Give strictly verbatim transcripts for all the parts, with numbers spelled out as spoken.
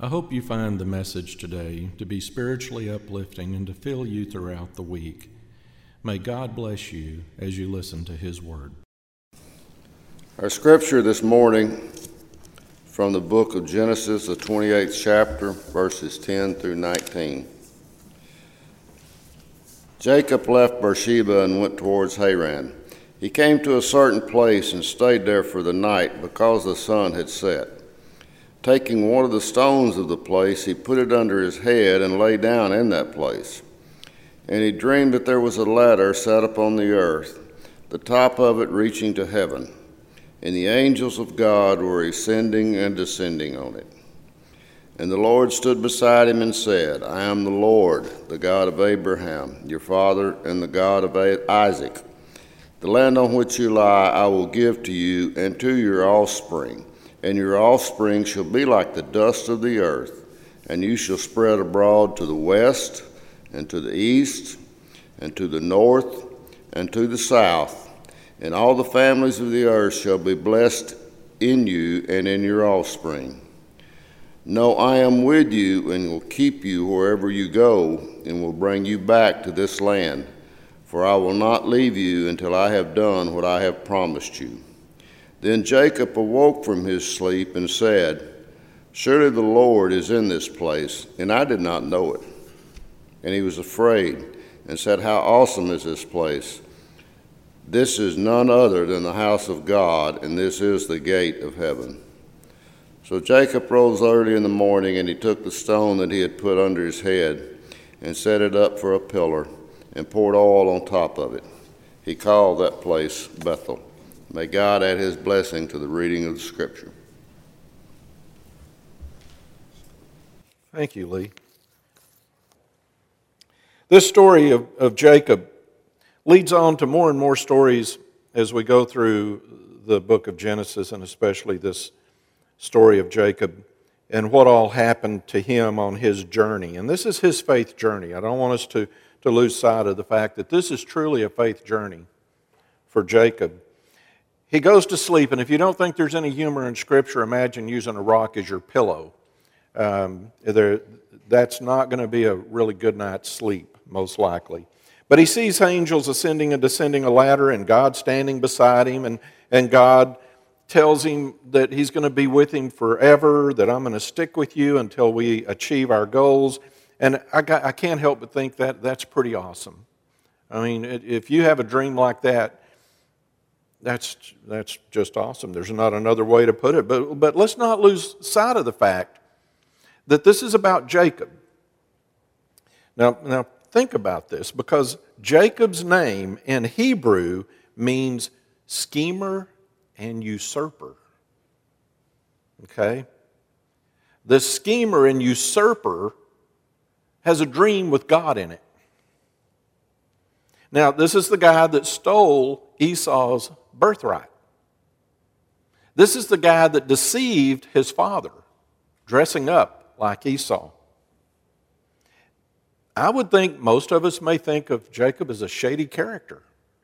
I hope you find the message today to be spiritually uplifting and to fill you throughout the week. May God bless you as you listen to His Word. Our scripture this morning from the book of Genesis, the twenty-eighth chapter, verses ten through nineteen. Jacob left Beersheba and went towards Haran. He came to a certain place and stayed there for the night because the sun had set. Taking one of the stones of the place, he put it under his head and lay down in that place. And he dreamed that there was a ladder set upon the earth, the top of it reaching to heaven, and the angels of God were ascending and descending on it. And the Lord stood beside him and said, I am the Lord, the God of Abraham, your father, and the God of Isaac. The land on which you lie I will give to you and to your offspring, and your offspring shall be like the dust of the earth, and you shall spread abroad to the west, and to the east, and to the north, and to the south. And all the families of the earth shall be blessed in you and in your offspring. Know I am with you, and will keep you wherever you go, and will bring you back to this land. For I will not leave you until I have done what I have promised you. Then Jacob awoke from his sleep and said, Surely the Lord is in this place, and I did not know it. And he was afraid and said, How awesome is this place! This is none other than the house of God, and this is the gate of heaven. So Jacob rose early in the morning, and he took the stone that he had put under his head and set it up for a pillar and poured oil on top of it. He called that place Bethel. May God add his blessing to the reading of the scripture. Thank you, Lee. This story of, of Jacob leads on to more and more stories as we go through the book of Genesis, and especially this story of Jacob and what all happened to him on his journey. And this is his faith journey. I don't want us to, to lose sight of the fact that this is truly a faith journey for Jacob. He goes to sleep, and if you don't think there's any humor in Scripture, imagine using a rock as your pillow. Um, there, that's not going to be a really good night's sleep, most likely. But he sees angels ascending and descending a ladder, and God standing beside him, and, and God tells him that he's going to be with him forever, that I'm going to stick with you until we achieve our goals. And I, got, I can't help but think that that's pretty awesome. I mean, if you have a dream like that, That's that's just awesome. There's not another way to put it. But, but let's not lose sight of the fact that this is about Jacob. Now, now think about this, because Jacob's name in Hebrew means schemer and usurper. Okay? The schemer and usurper has a dream with God in it. Now, this is the guy that stole Esau's birthright. This is the guy that deceived his father, dressing up like Esau. I would think most of us may think of Jacob as a shady character.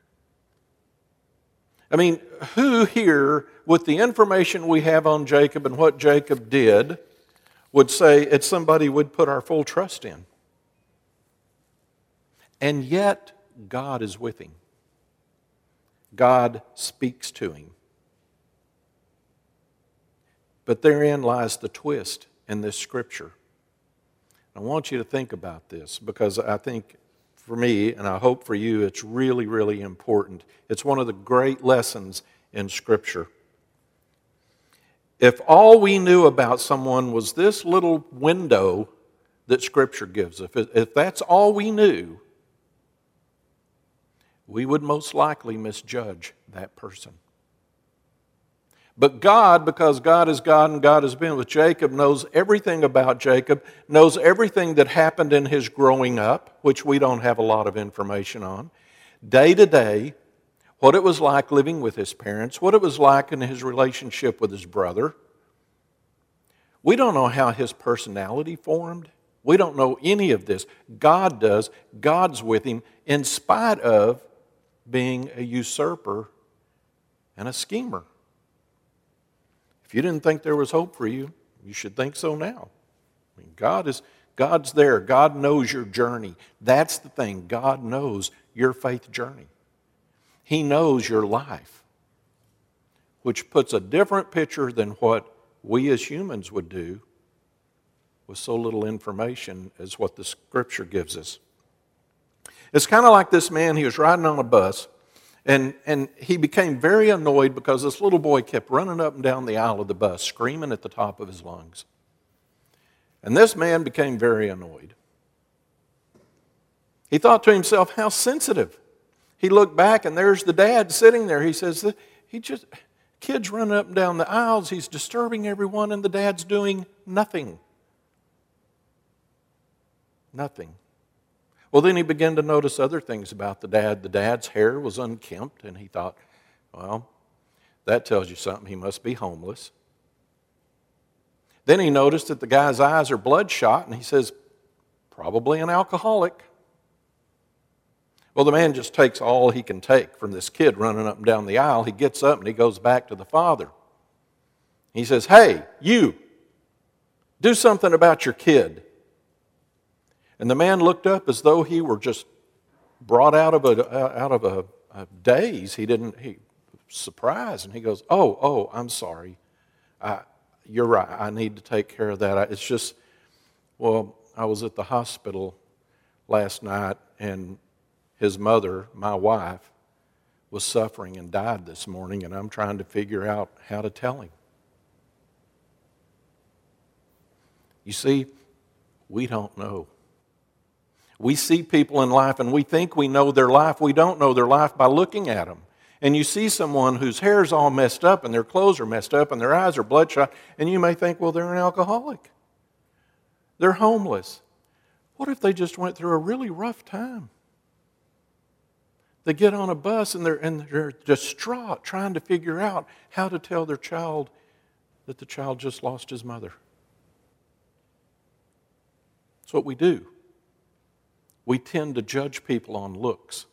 I mean, who here, with the information we have on Jacob and what Jacob did, would say it's somebody we'd put our full trust in? And yet, God is with him. God speaks to him. But therein lies the twist in this scripture. I want you to think about this, because I think for me, and I hope for you, it's really, really important. It's one of the great lessons in Scripture. If all we knew about someone was this little window that Scripture gives us, if, if that's all we knew, we would most likely misjudge that person. But God, because God is God and God has been with Jacob, knows everything about Jacob, knows everything that happened in his growing up, which we don't have a lot of information on, day to day, what it was like living with his parents, what it was like in his relationship with his brother. We don't know how his personality formed. We don't know any of this. God does. God's with him in spite of being a usurper and a schemer. If you didn't think there was hope for you, you should think so now. I mean, God is, God's there. God knows your journey. That's the thing. God knows your faith journey. He knows your life, which puts a different picture than what we as humans would do with so little information as what the Scripture gives us. It's kind of like this man, he was riding on a bus, and, and he became very annoyed because this little boy kept running up and down the aisle of the bus, screaming at the top of his lungs. And this man became very annoyed. He thought to himself, how sensitive. He looked back, and there's the dad sitting there. He says, he just, kid's running up and down the aisles, he's disturbing everyone, and the dad's doing nothing. Nothing. Well, then he began to notice other things about the dad. The dad's hair was unkempt, and he thought, well, that tells you something. He must be homeless. Then he noticed that the guy's eyes are bloodshot, and he says, probably an alcoholic. Well, the man just takes all he can take from this kid running up and down the aisle. He gets up and he goes back to the father. He says, hey, you, do something about your kid. And the man looked up as though he were just brought out of a out of a, a daze. He didn't. He was surprised, and he goes, "Oh, oh, I'm sorry. I, you're right. I need to take care of that. I, it's just, well, I was at the hospital last night, and his mother, my wife, was suffering and died this morning, and I'm trying to figure out how to tell him." You see, we don't know. We see people in life and we think we know their life. We don't know their life by looking at them. And you see someone whose hair's all messed up and their clothes are messed up and their eyes are bloodshot, and you may think, well, they're an alcoholic. They're homeless. What if they just went through a really rough time? They get on a bus and they're, and they're distraught trying to figure out how to tell their child that the child just lost his mother. That's what we do. We tend to judge people on looks.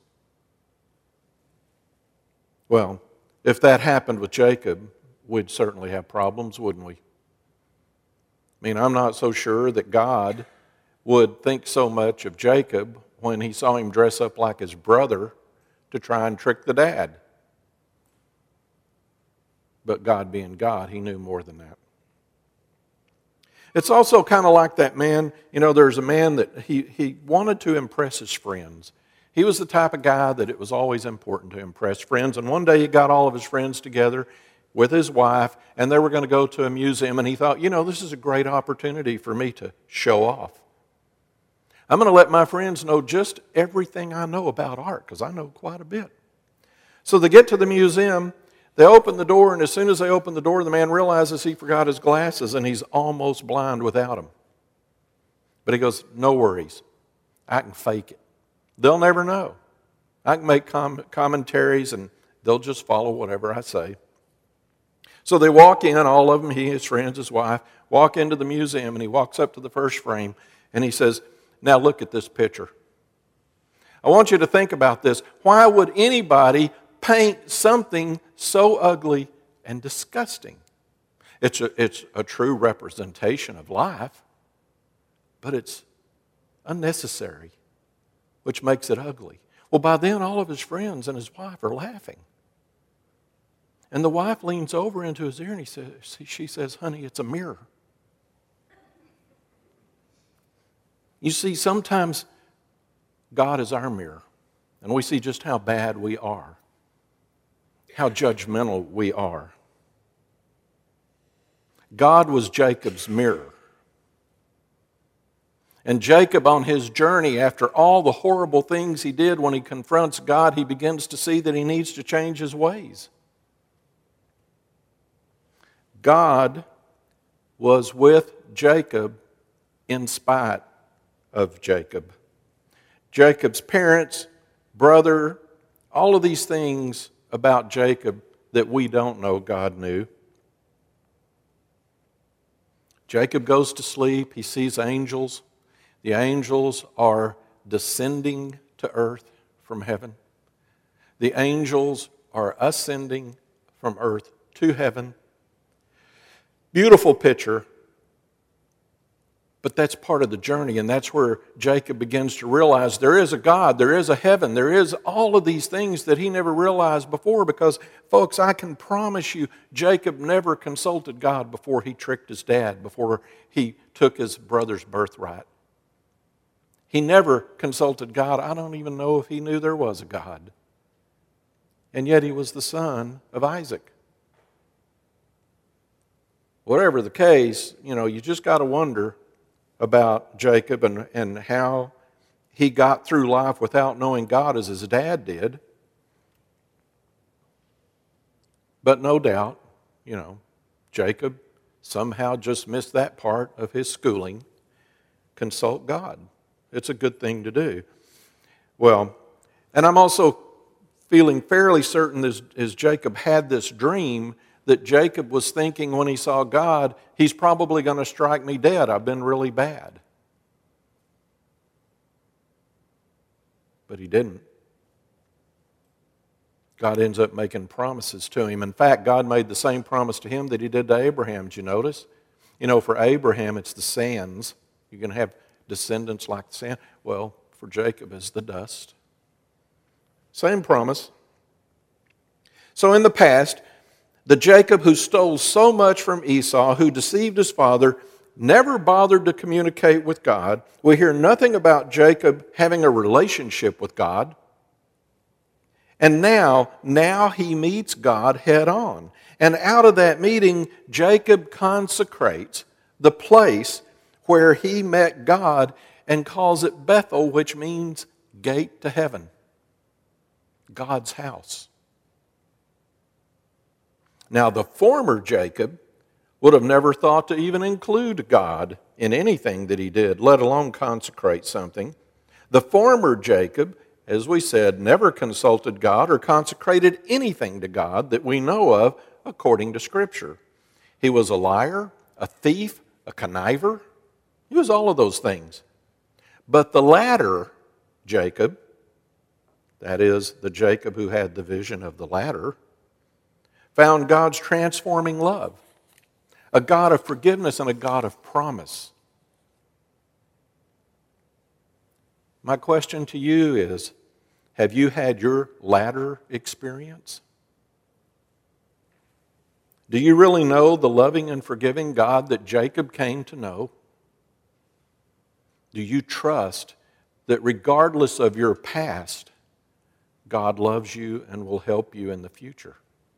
Well, if that happened with Jacob, we'd certainly have problems, wouldn't we? I mean, I'm not so sure that God would think so much of Jacob when he saw him dress up like his brother to try and trick the dad. But God being God, he knew more than that. It's also kind of like that man, you know, there's a man that he, he wanted to impress his friends. He was the type of guy that it was always important to impress friends. And one day he got all of his friends together with his wife, and they were going to go to a museum, and he thought, you know, this is a great opportunity for me to show off. I'm going to let my friends know just everything I know about art, because I know quite a bit. So they get to the museum. They open the door, and as soon as they open the door, the man realizes he forgot his glasses, and he's almost blind without them. But he goes, no worries. I can fake it. They'll never know. I can make com- commentaries, and they'll just follow whatever I say. So they walk in, all of them, he, his friends, his wife, walk into the museum, and he walks up to the first frame, and he says, now look at this picture. I want you to think about this. Why would anybody paint something so ugly and disgusting? It's a, it's a true representation of life, but it's unnecessary, which makes it ugly. Well, by then, all of his friends and his wife are laughing. And the wife leans over into his ear and he says, she says, honey, it's a mirror. You see, sometimes God is our mirror, and we see just how bad we are, how judgmental we are. God was Jacob's mirror. And Jacob, on his journey, after all the horrible things he did, when he confronts God, he begins to see that he needs to change his ways. God was with Jacob in spite of Jacob. Jacob's parents, brother, all of these things about Jacob that we don't know God knew. Jacob goes to sleep. He sees angels. The angels are descending to earth from heaven. The angels are ascending from earth to heaven. Beautiful picture. But that's part of the journey, and that's where Jacob begins to realize there is a God, there is a heaven, there is all of these things that he never realized before, because, folks, I can promise you, Jacob never consulted God before he tricked his dad, before he took his brother's birthright. He never consulted God. I don't even know if he knew there was a God. And yet he was the son of Isaac. Whatever the case, you know, you just got to wonder about Jacob and, and how he got through life without knowing God as his dad did. But no doubt, you know, Jacob somehow just missed that part of his schooling. Consult God. It's a good thing to do. Well, and I'm also feeling fairly certain as, as Jacob had this dream that Jacob was thinking when he saw God, he's probably going to strike me dead. I've been really bad. But he didn't. God ends up making promises to him. In fact, God made the same promise to him that he did to Abraham. Did you notice? You know, for Abraham, it's the sands. You're going to have descendants like the sand. Well, for Jacob, it's the dust. Same promise. So in the past, the Jacob who stole so much from Esau, who deceived his father, never bothered to communicate with God. We hear nothing about Jacob having a relationship with God. And now, now he meets God head on. And out of that meeting, Jacob consecrates the place where he met God and calls it Bethel, which means gate to heaven. God's house. Now, the former Jacob would have never thought to even include God in anything that he did, let alone consecrate something. The former Jacob, as we said, never consulted God or consecrated anything to God that we know of according to Scripture. He was a liar, a thief, a conniver. He was all of those things. But the latter Jacob, that is, the Jacob who had the vision of the ladder, found God's transforming love, a God of forgiveness and a God of promise. My question to you is, have you had your ladder experience? Do you really know the loving and forgiving God that Jacob came to know? Do you trust that regardless of your past, God loves you and will help you in the future?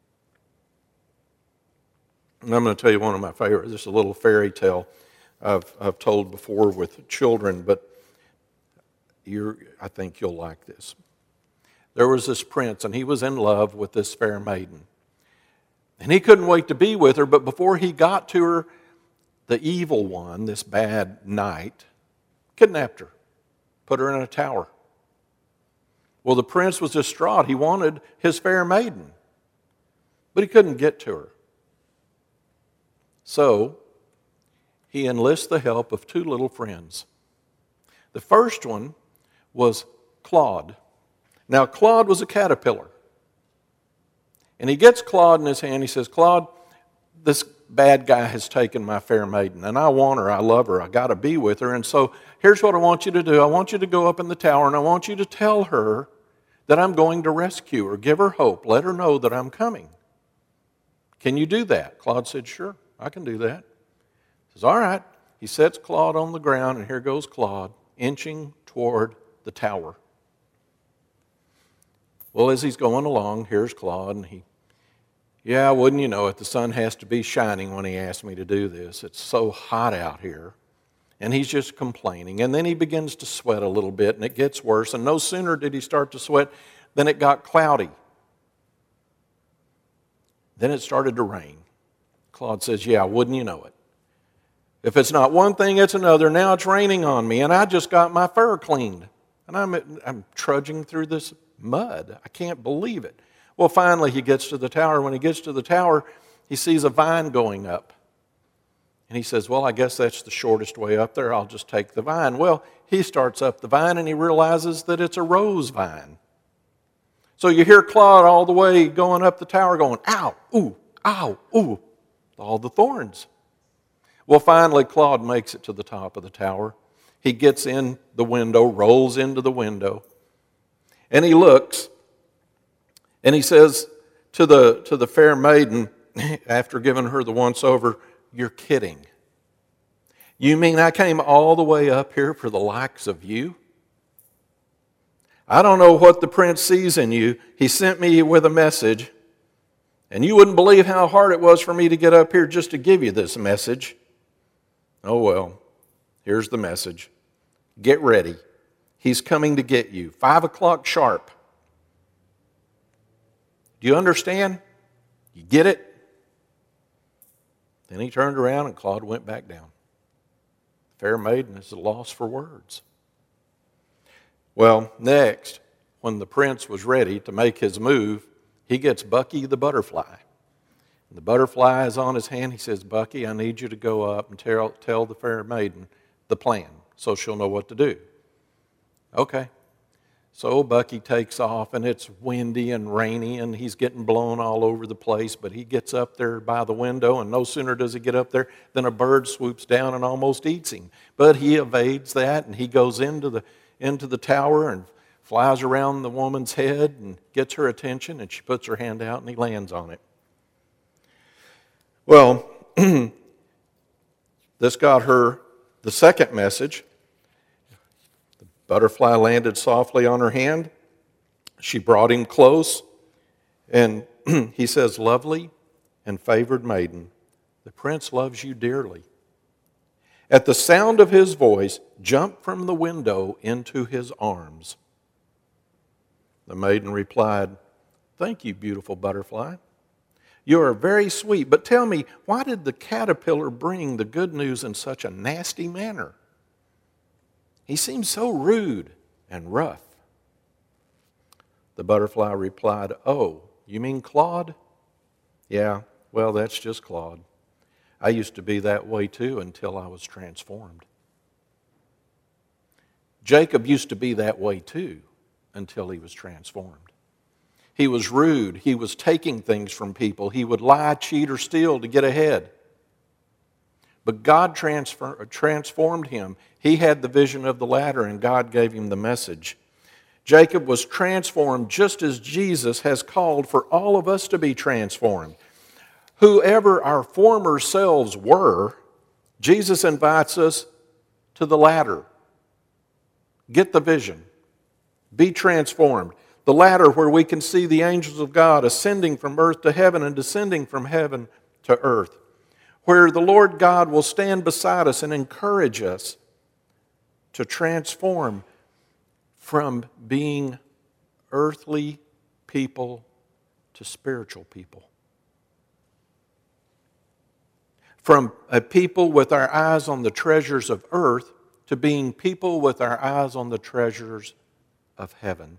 And I'm going to tell you one of my favorites. This is a little fairy tale I've, I've told before with children, but you're, I think you'll like this. There was this prince, and he was in love with this fair maiden. And he couldn't wait to be with her, but before he got to her, the evil one, this bad knight, kidnapped her, put her in a tower. Well, the prince was distraught. He wanted his fair maiden, but he couldn't get to her. So, he enlists the help of two little friends. The first one was Claude. Now, Claude was a caterpillar. And he gets Claude in his hand. He says, Claude, this bad guy has taken my fair maiden, and I want her. I love her. I got to be with her. And so here's what I want you to do. I want you to go up in the tower, and I want you to tell her that I'm going to rescue her. Give her hope. Let her know that I'm coming. Can you do that? Claude said, sure, I can do that. He says, all right. He sets Claude on the ground, and here goes Claude, inching toward the tower. Well, as he's going along, here's Claude, and he, yeah, wouldn't you know it, the sun has to be shining when he asked me to do this. It's so hot out here. And he's just complaining. And then he begins to sweat a little bit, and it gets worse. And no sooner did he start to sweat than it got cloudy. Then it started to rain. Claude says, yeah, wouldn't you know it? If it's not one thing, it's another. Now it's raining on me, and I just got my fur cleaned. And I'm, I'm trudging through this mud. I can't believe it. Well, finally he gets to the tower. When he gets to the tower, he sees a vine going up. And he says, well, I guess that's the shortest way up there. I'll just take the vine. Well, he starts up the vine, and he realizes that it's a rose vine. So you hear Claude all the way going up the tower going, ow, ooh, ow, ooh, all the thorns. Well, finally, Claude makes it to the top of the tower. He gets in the window, rolls into the window, and he looks, and he says to the, to the fair maiden, after giving her the once-over, "You're kidding. You mean I came all the way up here for the likes of you? I don't know what the prince sees in you. He sent me with a message, and you wouldn't believe how hard it was for me to get up here just to give you this message. Oh well, here's the message. Get ready. He's coming to get you. Five o'clock sharp. Do you understand? You get it?" Then he turned around and Claude went back down. The fair maiden is at a loss for words. Well, next, when the prince was ready to make his move, he gets Bucky the butterfly. And the butterfly is on his hand. He says, "Bucky, I need you to go up and tell, tell the fair maiden the plan so she'll know what to do." Okay. So Bucky takes off, and it's windy and rainy, and he's getting blown all over the place, but he gets up there by the window, and no sooner does he get up there than a bird swoops down and almost eats him. But he evades that, and he goes into the, into the tower and flies around the woman's head and gets her attention, and she puts her hand out, and he lands on it. Well, this got her the second message. Butterfly landed softly on her hand. She brought him close, and he says, "Lovely and favored maiden, the prince loves you dearly." At the sound of his voice, jump from the window into his arms. The maiden replied, "Thank you, beautiful butterfly. You are very sweet, but tell me, why did the caterpillar bring the good news in such a nasty manner? He seems so rude and rough." The butterfly replied, "Oh, you mean Claude? Yeah, well, that's just Claude. I used to be that way too until I was transformed." Jacob used to be that way too until he was transformed. He was rude. He was taking things from people. He would lie, cheat, or steal to get ahead. But God transfer, transformed him. He had the vision of the ladder, and God gave him the message. Jacob was transformed just as Jesus has called for all of us to be transformed. Whoever our former selves were, Jesus invites us to the ladder. Get the vision. Be transformed. The ladder where we can see the angels of God ascending from earth to heaven and descending from heaven to earth, where the Lord God will stand beside us and encourage us to transform from being earthly people to spiritual people. From a people with our eyes on the treasures of earth to being people with our eyes on the treasures of heaven.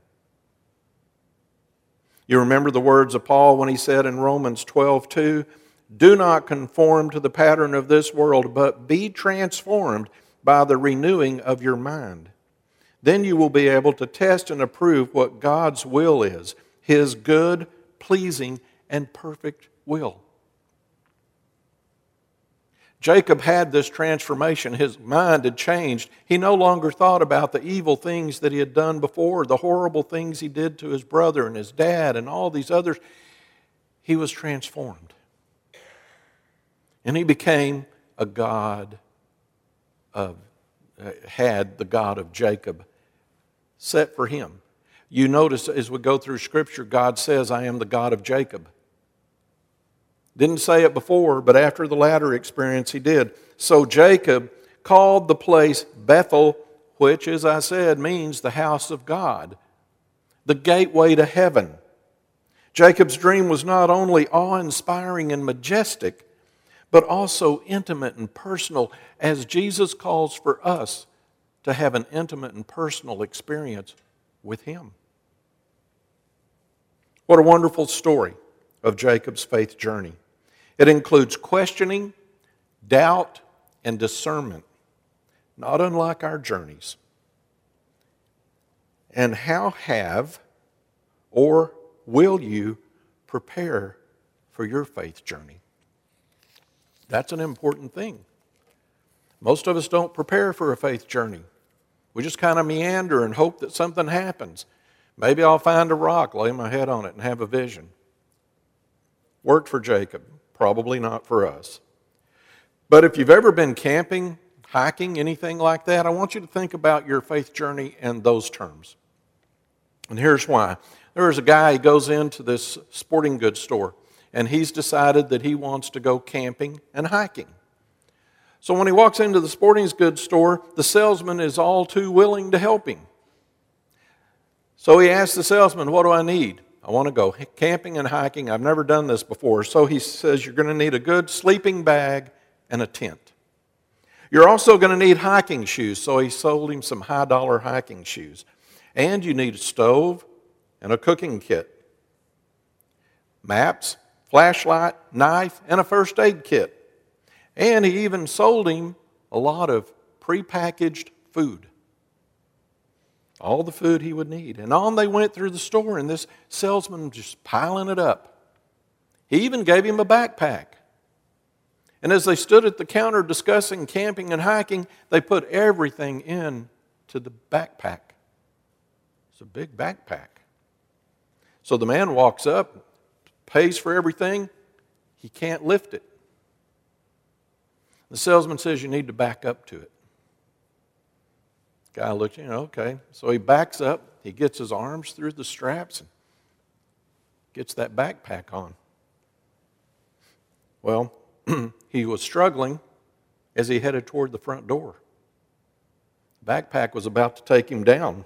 You remember the words of Paul when he said in Romans twelve two, "Do not conform to the pattern of this world, but be transformed by the renewing of your mind. Then you will be able to test and approve what God's will is, His good, pleasing, and perfect will." Jacob had this transformation. His mind had changed. He no longer thought about the evil things that he had done before, the horrible things he did to his brother and his dad and all these others. He was transformed. And he became a God of, had the God of Jacob set for him. You notice as we go through Scripture, God says, "I am the God of Jacob." Didn't say it before, but after the latter experience he did. So Jacob called the place Bethel, which, as I said, means the house of God, the gateway to heaven. Jacob's dream was not only awe-inspiring and majestic, but also intimate and personal, as Jesus calls for us to have an intimate and personal experience with Him. What a wonderful story of Jacob's faith journey. It includes questioning, doubt, and discernment, not unlike our journeys. And how have or will you prepare for your faith journey? That's an important thing. Most of us don't prepare for a faith journey. We just kind of meander and hope that something happens. Maybe I'll find a rock, lay my head on it, and have a vision. Worked for Jacob, probably not for us. But if you've ever been camping, hiking, anything like that, I want you to think about your faith journey in those terms. And here's why. There is a guy, he goes into this sporting goods store, and he's decided that he wants to go camping and hiking. So when he walks into the sporting goods store, the salesman is all too willing to help him. So he asks the salesman, what do I need? I want to go camping and hiking. I've never done this before. So he says, you're going to need a good sleeping bag and a tent. You're also going to need hiking shoes. So he sold him some high-dollar hiking shoes. And you need a stove and a cooking kit. Maps, flashlight, knife, and a first aid kit. And he even sold him a lot of prepackaged food. All the food he would need. And on they went through the store, and this salesman just piling it up. He even gave him a backpack. And as they stood at the counter discussing camping and hiking, they put everything into the backpack. It's a big backpack. So the man walks up, pays for everything. He can't lift it. The salesman says, you need to back up to it. Guy looks, you know, okay. So he backs up. He gets his arms through the straps and gets that backpack on. Well, he was struggling as he headed toward the front door. The backpack was about to take him down.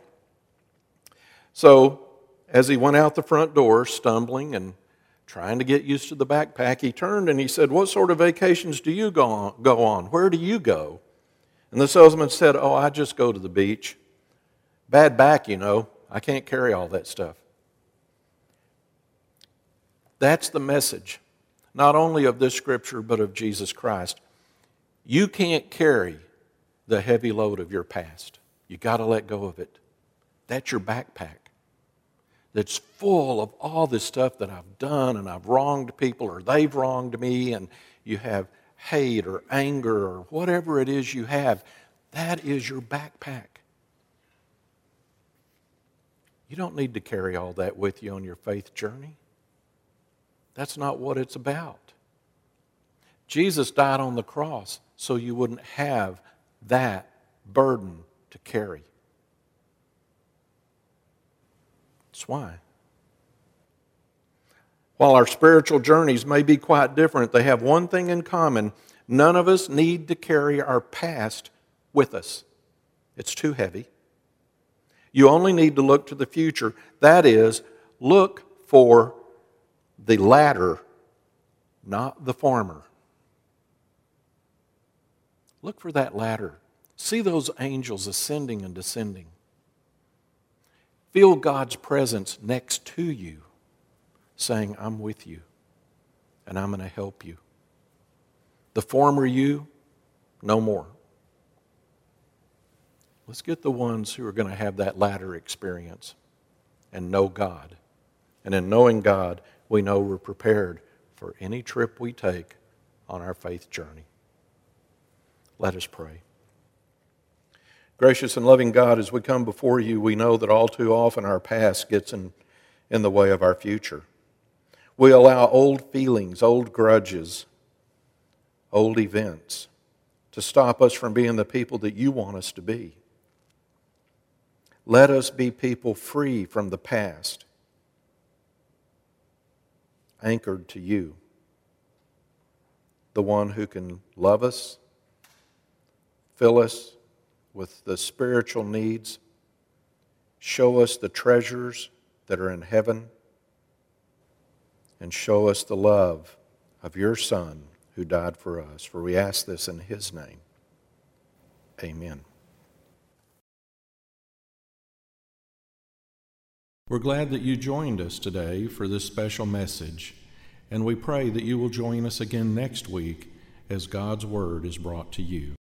So as he went out the front door, stumbling and trying to get used to the backpack, he turned and he said, what sort of vacations do you go on? Go on? Where do you go? And the salesman said, oh, I just go to the beach. Bad back, you know. I can't carry all that stuff. That's the message, not only of this scripture, but of Jesus Christ. You can't carry the heavy load of your past. You got to let go of it. That's your backpack. That's full of all this stuff that I've done and I've wronged people or they've wronged me, and you have hate or anger or whatever it is you have. That is your backpack. You don't need to carry all that with you on your faith journey. That's not what it's about. Jesus died on the cross so you wouldn't have that burden to carry. That's why. While our spiritual journeys may be quite different, they have one thing in common. None of us need to carry our past with us. It's too heavy. You only need to look to the future. That is, look for the ladder, not the former. Look for that ladder. See those angels ascending and descending. Feel God's presence next to you, saying, I'm with you, and I'm going to help you. The former you, no more. Let's get the ones who are going to have that latter experience and know God. And in knowing God, we know we're prepared for any trip we take on our faith journey. Let us pray. Gracious and loving God, as we come before you, we know that all too often our past gets in, in the way of our future. We allow old feelings, old grudges, old events to stop us from being the people that you want us to be. Let us be people free from the past, anchored to you, the one who can love us, fill us with the spiritual needs, show us the treasures that are in heaven, and show us the love of your Son who died for us. For we ask this in his name. Amen. We're glad that you joined us today for this special message, and we pray that you will join us again next week as God's Word is brought to you.